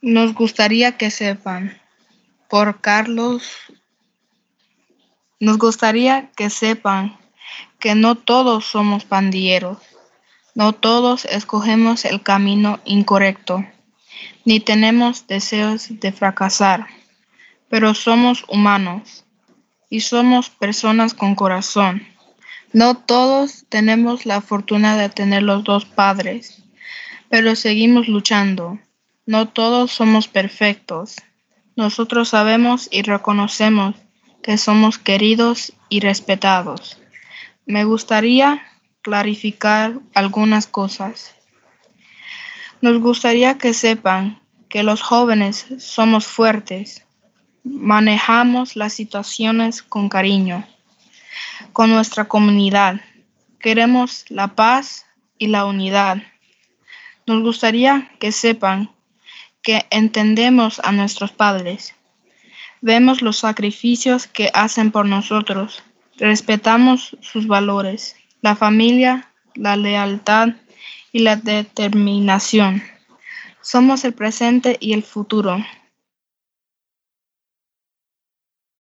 Nos gustaría que sepan, por Carlos, nos gustaría que sepan que no todos somos pandilleros, no todos escogemos el camino incorrecto, ni tenemos deseos de fracasar, pero somos humanos y somos personas con corazón. No todos tenemos la fortuna de tener los dos padres, pero seguimos luchando. No todos somos perfectos. Nosotros sabemos y reconocemos que somos queridos y respetados. Me gustaría clarificar algunas cosas. Nos gustaría que sepan que los jóvenes somos fuertes, manejamos las situaciones con cariño, con nuestra comunidad. Queremos la paz y la unidad. Nos gustaría que sepan que entendemos a nuestros padres. Vemos los sacrificios que hacen por nosotros. Respetamos sus valores, la familia, la lealtad y la determinación. Somos el presente y el futuro.